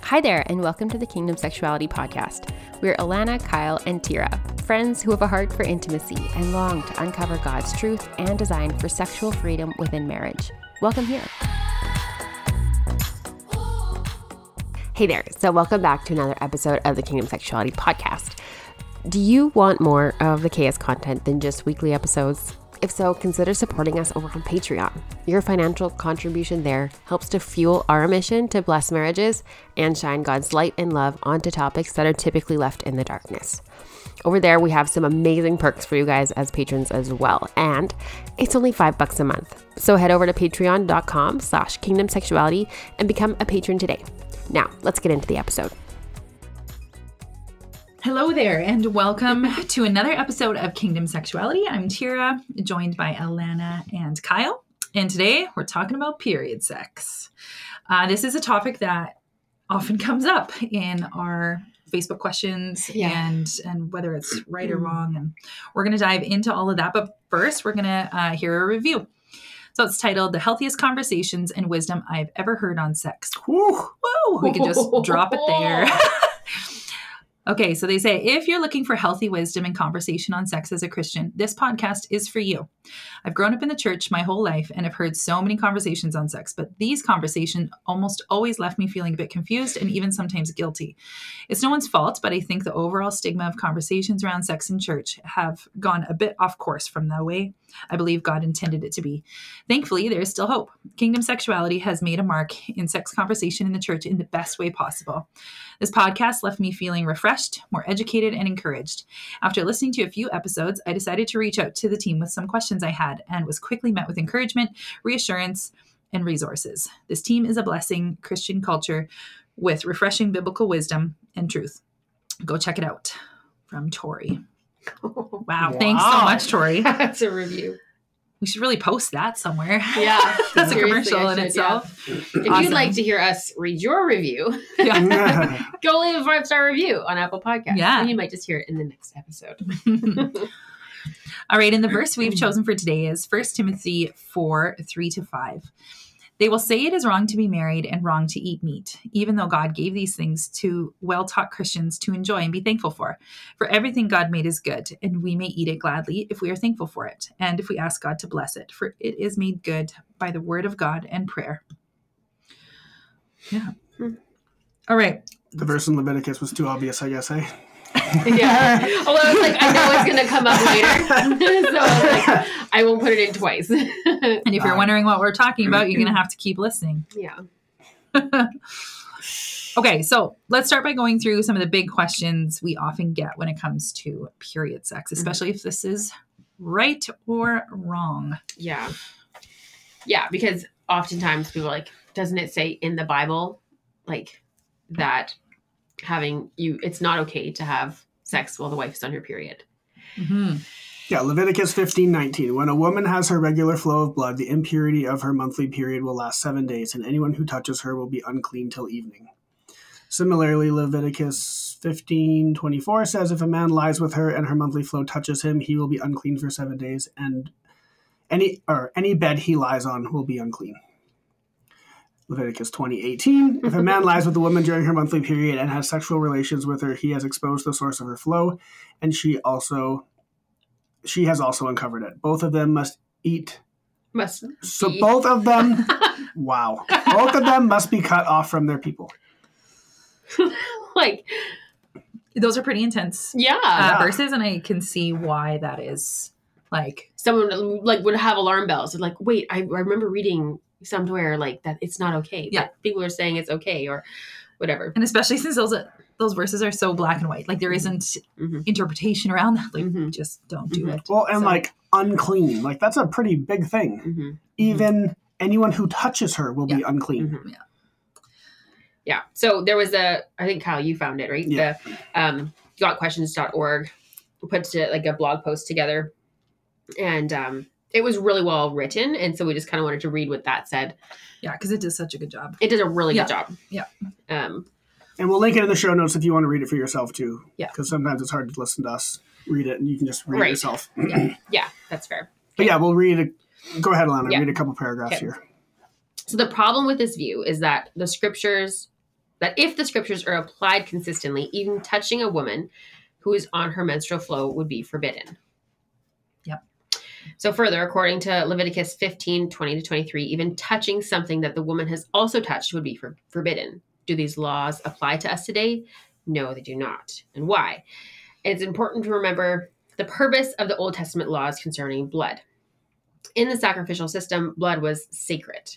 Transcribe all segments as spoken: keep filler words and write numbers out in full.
Hi there, and welcome to the Kingdom Sexuality Podcast. We're Alana, Kyle, and Tira, friends who have a heart for intimacy and long to uncover God's truth and design for sexual freedom within marriage. Welcome here. Hey there, so welcome back to another episode of the Kingdom Sexuality Podcast. Do you want more of the K S content than just weekly episodes? If so, consider supporting us over on Patreon. Your financial contribution there helps to fuel our mission to bless marriages and shine God's light and love onto topics that are typically left in the darkness. Over there, we have some amazing perks for you guys as patrons as well, and it's only five bucks a month. So head over to patreon.com slash kingdomsexuality and become a patron today. Now, let's get into the episode. Hello there, and welcome to another episode of Kingdom Sexuality. I'm Tira, joined by Alana and Kyle, and today we're talking about period sex. Uh, this is a topic that often comes up in our Facebook questions, yeah. and and whether it's right or wrong, and we're going to dive into all of that. But first, we're going to uh, hear a review. So it's titled, The Healthiest Conversations and Wisdom I've Ever Heard on Sex. Woo! Woo! We can just drop it there. Okay, so they say, if you're looking for healthy wisdom and conversation on sex as a Christian, this podcast is for you. I've grown up in the church my whole life and have heard so many conversations on sex, but these conversations almost always left me feeling a bit confused and even sometimes guilty. It's no one's fault, but I think the overall stigma of conversations around sex in church have gone a bit off course from the way I believe God intended it to be. Thankfully, there is still hope. Kingdom Sexuality has made a mark in sex conversation in the church in the best way possible. This podcast left me feeling refreshed, more educated, and encouraged. After listening to a few episodes, I decided to reach out to the team with some questions I had and was quickly met with encouragement, reassurance, and resources. This team is a blessing Christian culture with refreshing biblical wisdom and truth. Go check it out. From Tori. Wow. wow. Thanks so much, Tori. That's a review. We should really post that somewhere. Yeah. That's a commercial in should, itself. Yeah. If awesome. You'd like to hear us read your review, yeah. go leave a five-star review on Apple Podcasts. Yeah. And you might just hear it in the next episode. All right. And the verse we've chosen for today is First Timothy four, three to five. They will say it is wrong to be married and wrong to eat meat, even though God gave these things to well-taught Christians to enjoy and be thankful for. For everything God made is good, and we may eat it gladly if we are thankful for it, and if we ask God to bless it, for it is made good by the word of God and prayer. Yeah. All right. The verse in Leviticus was too obvious, I guess, eh? Yeah. Although I was like, I know it's going to come up later. So I was like, I won't put it in twice. And if you're wondering what we're talking about, you're going to have to keep listening. Yeah. Okay, so let's start by going through some of the big questions we often get when it comes to period sex, especially mm-hmm. if this is right or wrong. Yeah. Yeah, because oftentimes people are like, doesn't it say in the Bible, like, that having you, it's not okay to have sex while the wife is on her period. Mm-hmm. Yeah, Leviticus fifteen nineteen. When a woman has her regular flow of blood, the impurity of her monthly period will last seven days, and anyone who touches her will be unclean till evening. Similarly, Leviticus fifteen twenty-four says, if a man lies with her and her monthly flow touches him, he will be unclean for seven days, and any or any bed he lies on will be unclean. Leviticus twenty eighteen. If a man lies with a woman during her monthly period and has sexual relations with her, he has exposed the source of her flow, and she also she has also uncovered it. Both of them must eat. Must. So be. both of them. Wow. Both of them must be cut off from their people. Like, those are pretty intense. Yeah. Uh, yeah. Verses, and I can see why that is. Like, someone like would have alarm bells. Like, wait, I, I remember reading somewhere like that it's not okay. Yeah. But people are saying it's okay or whatever. And especially since those those verses are so black and white. Like, there isn't mm-hmm. interpretation around that. Like, mm-hmm. just don't do mm-hmm. it. Well, and so. like unclean. Like, that's a pretty big thing. Mm-hmm. Even mm-hmm. anyone who touches her will yeah. be unclean. Mm-hmm. Yeah. Yeah. So there was a, I think, Kyle, you found it, right? Yeah. The um, got questions dot org put to, like a blog post together. And um, it was really well written. And so we just kind of wanted to read what that said. Yeah, because it does such a good job. It does a really yeah. good job. Yeah. Um, and we'll link it in the show notes if you want to read it for yourself, too. Yeah. Because sometimes it's hard to listen to us read it, and you can just read right. it yourself. yeah. yeah, that's fair. But yeah, we'll read a, go ahead, Alana, yeah. read a couple paragraphs okay. here. So the problem with this view is that the scriptures that if the scriptures are applied consistently, even touching a woman who is on her menstrual flow would be forbidden. Yep. So further, according to Leviticus fifteen, twenty to twenty-three, even touching something that the woman has also touched would be for, forbidden. Do these laws apply to us today? No, they do not. And why? It's important to remember the purpose of the Old Testament laws concerning blood. In the sacrificial system, blood was sacred.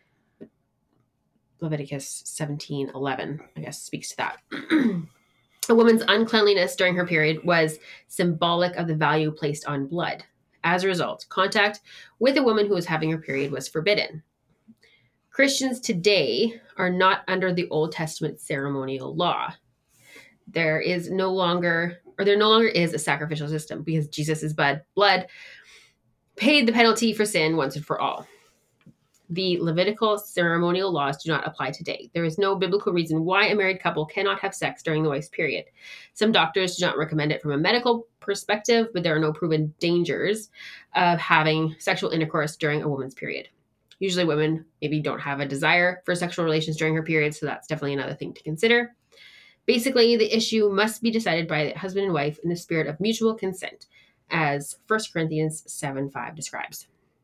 Leviticus seventeen eleven, I guess, speaks to that. A woman's uncleanliness during her period was symbolic of the value placed on blood. As a result, contact with a woman who was having her period was forbidden. Christians today are not under the Old Testament ceremonial law. There is no longer, or there no longer is a sacrificial system because Jesus' blood, blood paid the penalty for sin once and for all. The Levitical ceremonial laws do not apply today. There is no biblical reason why a married couple cannot have sex during the wife's period. Some doctors do not recommend it from a medical perspective, but there are no proven dangers of having sexual intercourse during a woman's period. Usually women maybe don't have a desire for sexual relations during her period, so that's definitely another thing to consider. Basically, the issue must be decided by the husband and wife in the spirit of mutual consent, as First Corinthians seven five describes.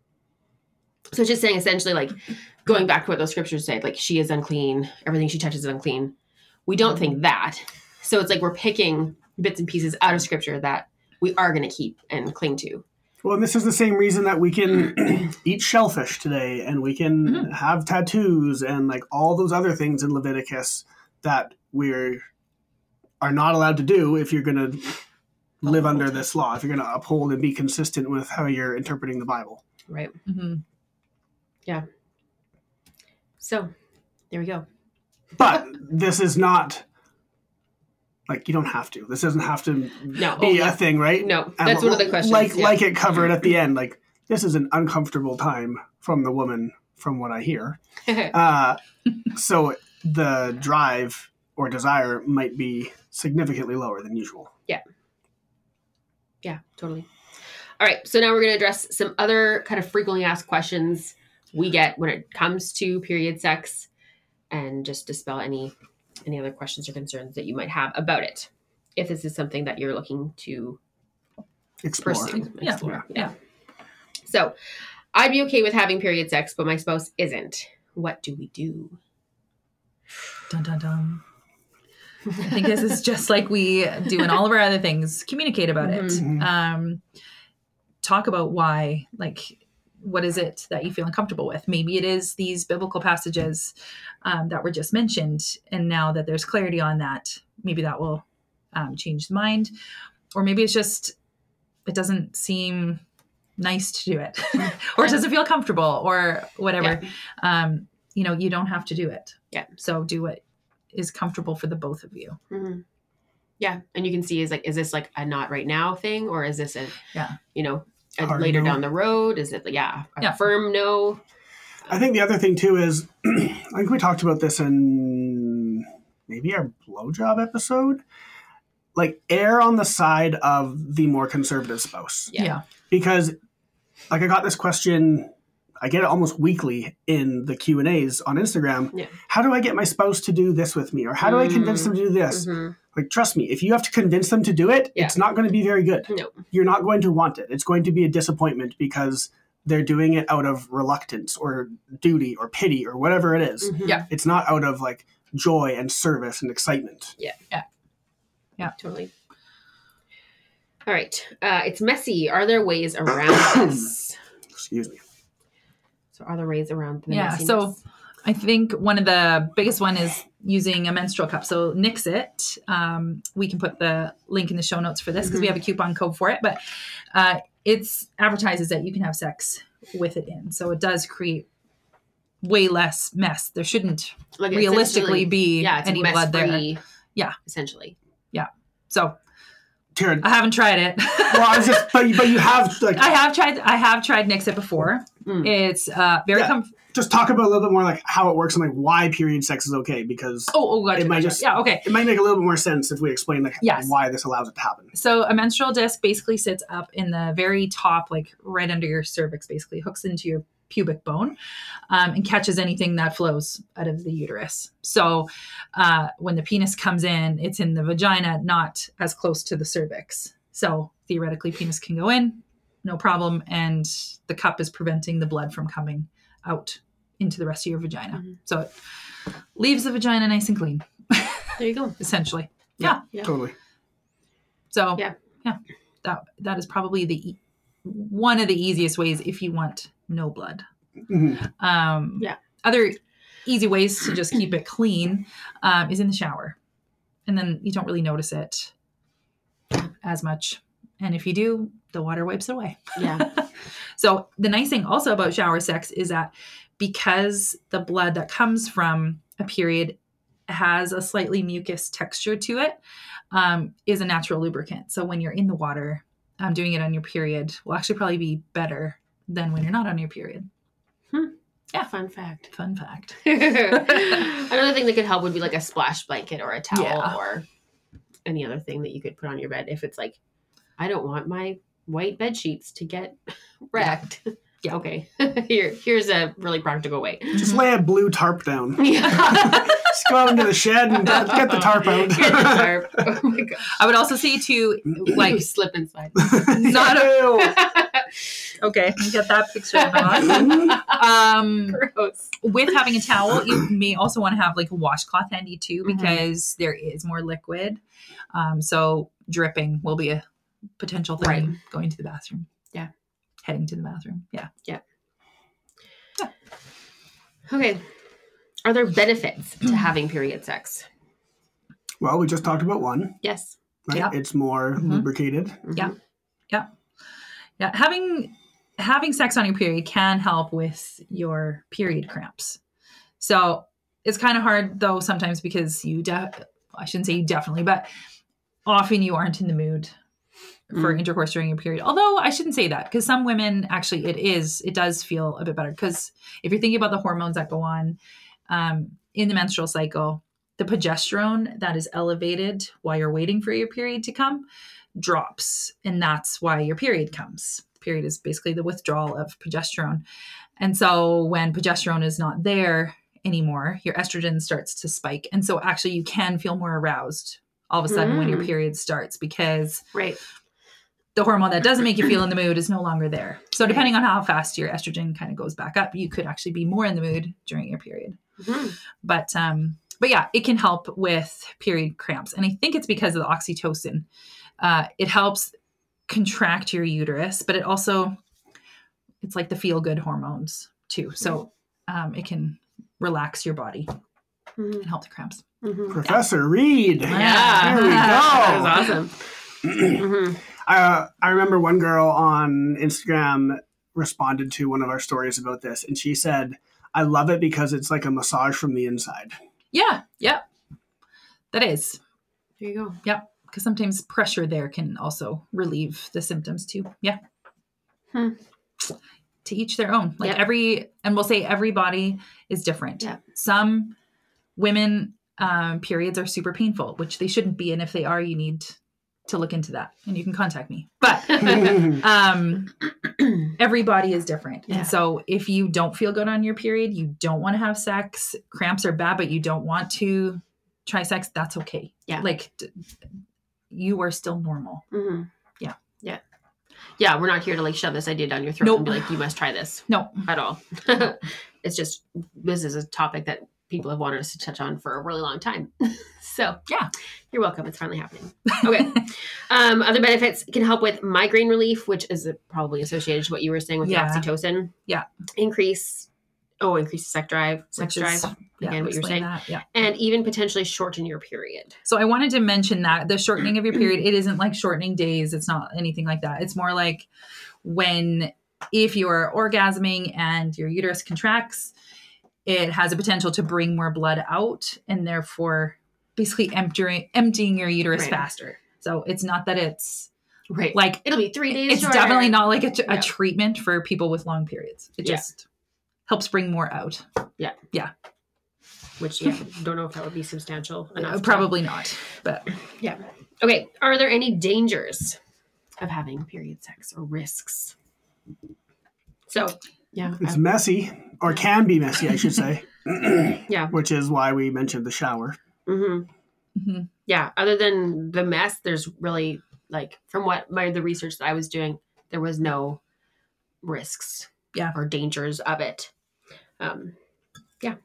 So it's just saying essentially like going back to what those scriptures say, like she is unclean, everything she touches is unclean. We don't think that. So it's like we're picking bits and pieces out of scripture that we are going to keep and cling to. Well, and this is the same reason that we can eat shellfish today and we can mm-hmm. have tattoos and like all those other things in Leviticus that we're are not allowed to do if you're going to live under this law, if you're going to uphold and be consistent with how you're interpreting the Bible. Right. Mm-hmm. Yeah. So there we go. But this is not like, you don't have to. This doesn't have to no. be oh, yeah. a thing, right? No, that's and one of the questions. Like, yeah. like it covered at the end, like this is an uncomfortable time from the woman, from what I hear. uh, so the drive or desire might be significantly lower than usual. Yeah. Yeah, totally. All right. So now we're going to address some other kind of frequently asked questions we get when it comes to period sex and just dispel any any other questions or concerns that you might have about it. If this is something that you're looking to explore. Pursue, yeah. explore. Yeah. yeah. So I'd be okay with having period sex, but my spouse isn't. What do we do? Dun, dun, dun. I think this is just like we do in all of our other things. Communicate about it. Mm-hmm. Um, talk about why, like, what is it that you feel uncomfortable with? Maybe it is these biblical passages um, that were just mentioned. And now that there's clarity on that, maybe that will um, change the mind. Or maybe it's just, it doesn't seem nice to do it or it doesn't feel comfortable or whatever. Yeah. Um, you know, you don't have to do it. Yeah. So do what is comfortable for the both of you. Mm-hmm. Yeah. And you can see is like, is this like a not right now thing? Or is this a, yeah, you know, a Hard later no. down the road? Is it, yeah, a Yeah. firm no? I think the other thing too is, I think we talked about this in maybe our blowjob episode, like err on the side of the more conservative spouse. Yeah. yeah. Because like I got this question, I get it almost weekly in the Q and A's on Instagram. Yeah. How do I get my spouse to do this with me? Or how do I convince them to do this? Mm-hmm. Like, trust me, if you have to convince them to do it, Yeah. it's not going to be very good. No. You're not going to want it. It's going to be a disappointment because they're doing it out of reluctance or duty or pity or whatever it is. Mm-hmm. Yeah. It's not out of like joy and service and excitement. Yeah. Yeah. Yeah. Totally. All right. Uh, it's messy. Are there ways around this? Excuse me. So are there ways around the Yeah. messiness? So I think one of the biggest one is using a menstrual cup. So Nix It. Um, we can put the link in the show notes for this because Mm-hmm. we have a coupon code for it. But uh, it's advertises that you can have sex with it in. So it does create way less mess. There shouldn't Like, realistically essentially- be yeah, it's any like blood there. mess-free, Yeah. essentially. Yeah. So Tara, I haven't tried it. well, I was just, but, but you have like, I have tried. I have tried Nix It before. Mm. It's uh, very Yeah. comfortable. just talk about a little bit more like how it works and like why period sex is okay, because Oh, oh, gotcha, it might gotcha. just yeah, okay. it might make a little bit more sense if we explain like Yes. why this allows it to happen. So a menstrual disc basically sits up in the very top, like right under your cervix, basically hooks into your pubic bone, um, and catches anything that flows out of the uterus. So uh, when the penis comes in, it's in the vagina, not as close to the cervix. So theoretically, penis can go in, no problem, and the cup is preventing the blood from coming out into the rest of your vagina. Mm-hmm. So it leaves the vagina nice and clean. There you go. Essentially. Yeah. Yeah. Totally. So Yeah. yeah, that that is probably the e- one of the easiest ways if you want no blood. Mhm. Um, Yeah. Other easy ways to just keep it clean um, is in the shower, and then you don't really notice it as much. And if you do, the water wipes it away. Yeah. So the nice thing also about shower sex is that because the blood that comes from a period has a slightly mucus texture to it, um, is a natural lubricant. So when you're in the water, um, doing it on your period will actually probably be better than when you're not on your period. Yeah. Fun fact. Fun fact. Another thing that could help would be like a splash blanket or a towel Yeah. or any other thing that you could put on your bed if it's like, I don't want my white bed sheets to get wrecked. Yeah. Okay. Here, here's a really practical way. Just lay a blue tarp down. Yeah. Just go out into the shed and get the tarp out. Get the tarp. Oh my god. I would also say to like slip and slide. not a okay, get that picture in mind. Um, Gross. with having a towel, you may also want to have like a washcloth handy too, Mhm. because there is more liquid. Um, so dripping will be a potential thing Right. going to the bathroom. Yeah. Heading to the bathroom. Yeah. Okay. Are there benefits to having period sex? Well, we just talked about one, Yes. right? Yeah. It's more Mhm. lubricated. Yeah. Yeah. Having having sex on your period can help with your period cramps. So it's kind of hard though sometimes because you de- I shouldn't say you definitely, but often you aren't in the mood for Mm. intercourse during your period. Although I shouldn't say that, because some women actually it is it does feel a bit better, because if you're thinking about the hormones that go on um, in the menstrual cycle, the progesterone that is elevated while you're waiting for your period to come drops, and that's why your period comes. Period is basically the withdrawal of progesterone. And so when progesterone is not there anymore, your estrogen starts to spike. And so actually you can feel more aroused all of a sudden when your Mm. period starts, because Right. the hormone that doesn't make you feel in the mood is no longer there. So depending on how fast your estrogen kind of goes back up, you could actually be more in the mood during your period. Mhm. But um, but yeah, it can help with period cramps, and I think it's because of the oxytocin. Uh, it helps contract your uterus, but it also it's like the feel good hormones too. So um, it can relax your body Mhm. and help the cramps. Mhm. Professor Reed. Yeah. There we go. That was awesome. Mhm. Uh, I remember one girl on Instagram responded to one of our stories about this, and she said, I love it because it's like a massage from the inside. Yeah, yeah, that is. There you go. Yep. Because sometimes pressure there can also relieve the symptoms too. Yeah. Hmm. To each their own. Like Yep. every, and we'll say every body is different. Yep. Some women, um, periods are super painful, which they shouldn't be. And if they are, you need to look into that, and you can contact me. But um, every body is different. Yeah. And so if you don't feel good on your period, you don't want to have sex, cramps are bad, but you don't want to try sex, that's okay. Yeah. Like d- you are still normal. Mhm. Yeah. Yeah. Yeah. We're not here to like shove this idea down your throat Nope. and be like, you must try this No. at all. It's just, this is a topic that people have wanted us to touch on for a really long time. So Yeah. you're welcome. It's finally happening. Okay. um, other benefits can help with migraine relief, which is probably associated to what you were saying with Yeah. the oxytocin. Yeah. Increase, oh, increase sex drive, sex Which is- drive. Yeah, Again, what you're explain saying. that. Yeah. And even potentially shorten your period. So I wanted to mention that the shortening of your period, it isn't like shortening days. It's not anything like that. It's more like when, if you're orgasming and your uterus contracts, it has a potential to bring more blood out, and therefore basically emptying, emptying your uterus Right. faster. So it's not that it's Right. like, It'll be three days it's shorter. definitely not like a, a Yeah. treatment for people with long periods. It Yeah. just helps bring more out. Which, yeah, don't know if that would be substantial enough. Uh, to- Probably not, but Yeah. Okay. Are there any dangers of having period sex or risks? So Yeah. It's I- messy, or can be messy, I should say. Yeah. Which is why we mentioned the shower. Mhm. Mm-hmm. Yeah. Other than the mess, there's really like from what my the research that I was doing, there was no risks Yeah. or dangers of it. Um, yeah.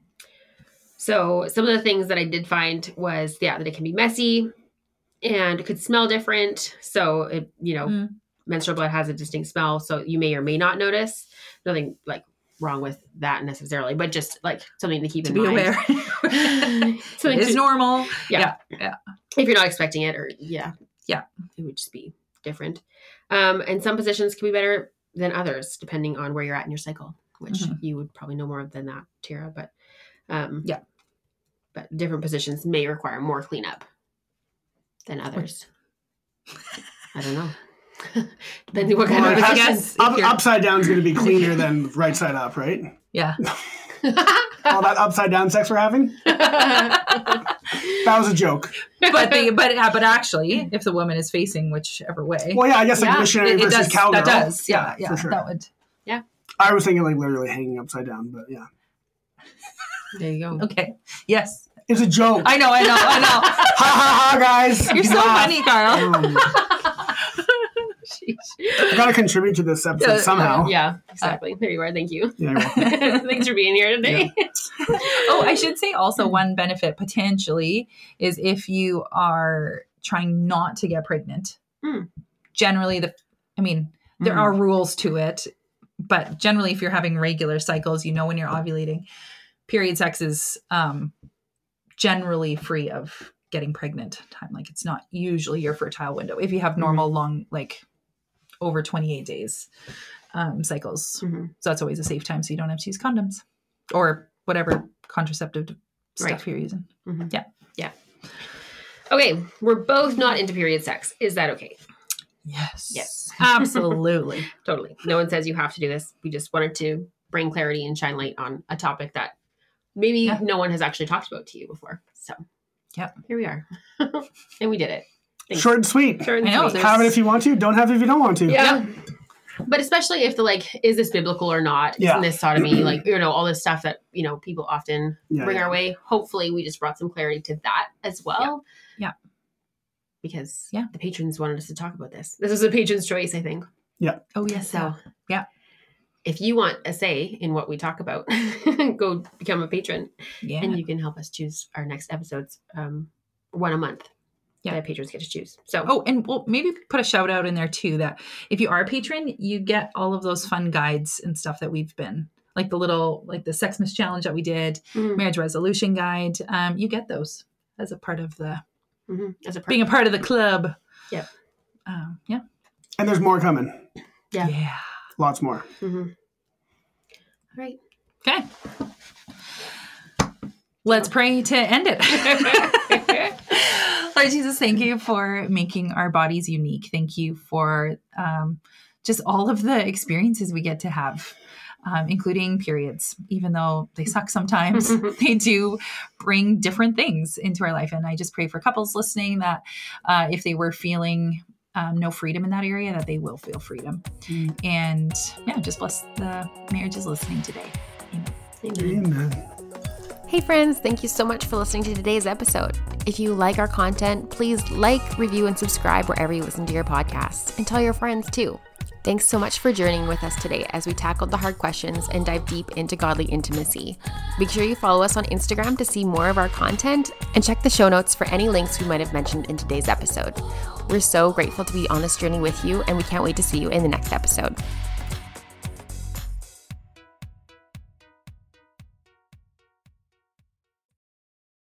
So some of the things that I did find was yeah that it can be messy and it could smell different. So it you know Mm. menstrual blood has a distinct smell, so you may or may not notice. Nothing like wrong with that necessarily, but just like something to keep To in be mind. aware. Something It is to- normal. Yeah. Yeah. Yeah. if you're not expecting it, or yeah, Yeah. it would just be different. Um, and some positions can be better than others depending on where you're at in your cycle, which Mhm. you would probably know more than that, Tara. But um, Yeah. but different positions may require more cleanup than others. I don't know. Depending what kind Or of I position. guess if Up, you're- upside down is going to be cleaner than right side up, right? Yeah. All that upside down sex we're having? That was a joke. But the but uh, but actually, if the woman is facing whichever way, Well, yeah, I guess like Yeah, missionary it, it versus does. cowgirl. That does. Yeah. Yeah. for sure. That would. I was thinking like literally hanging upside down, but yeah. There you go. Okay. Yes. It's a joke. I know. I know. I know. Ha ha ha, guys. You're You so laugh. funny, Carl. Um, Sheesh. I got to contribute to this episode Yeah, somehow. Yeah, exactly. There you are. Thank you. Yeah, you're welcome. Thanks for being here today. Oh, I should say also one benefit potentially is if you are trying not to get pregnant. Hmm. Generally, the I mean, there Hmm. are rules to it, but generally, if you're having regular cycles, you know when you're ovulating. Period sex is um, generally free of getting pregnant time. Like it's not usually your fertile window if you have normal long, like over twenty-eight days um, cycles. Mhm. So that's always a safe time. So you don't have to use condoms or whatever contraceptive stuff Right. you're using. Mhm. Yeah. Yeah. Okay, we're both not into period sex. Is that okay? Yes. Yes. Absolutely. Totally. No one says you have to do this. We just wanted to bring clarity and shine light on a topic that maybe Yeah. no one has actually talked about to you before. So, Yep. here we are. And we did it. Thanks. Short and sweet. Short and I know, sweet. there's- Have it if you want to. Don't have it if you don't want to. Yeah. But especially if the like, is this biblical or not? Yeah. Isn't this sodomy? Like, you know, all this stuff that, you know, people often Yeah, bring yeah. our way. Hopefully we just brought some clarity to that as well. Yeah. Because Yeah. the patrons wanted us to talk about this. This was a patron's choice, I think. Oh, yes. So Yeah. if you want a say in what we talk about, go become a patron Yeah. and you can help us choose our next episodes. Um, one a month. Yeah. That patrons get to choose. So Oh, and we'll maybe put a shout out in there too that if you are a patron, you get all of those fun guides and stuff that we've been like the little like the Sexmas challenge that we did, mhm, marriage resolution guide. Um, you get those as a part of the mhm, as a being a part of the club. Yep. Um, yeah. And there's more coming. Yeah. Yeah. Lots more. mhm. All right. Okay. Let's pray to end it. Lord Jesus, thank you for making our bodies unique. Thank you for um, just all of the experiences we get to have, um, including periods. Even though they suck sometimes, they do bring different things into our life. And I just pray for couples listening that uh, if they were feeling um, no freedom in that area, that they will feel freedom. Mm. And yeah, just bless the marriages listening today. Amen. Amen. Amen. Hey friends, thank you so much for listening to today's episode. If you like our content, please like, review, and subscribe wherever you listen to your podcasts, and tell your friends too. Thanks so much for journeying with us today as we tackled the hard questions and dive deep into godly intimacy. Make sure you follow us on Instagram to see more of our content, and check the show notes for any links we might have mentioned in today's episode. We're so grateful to be on this journey with you, and we can't wait to see you in the next episode.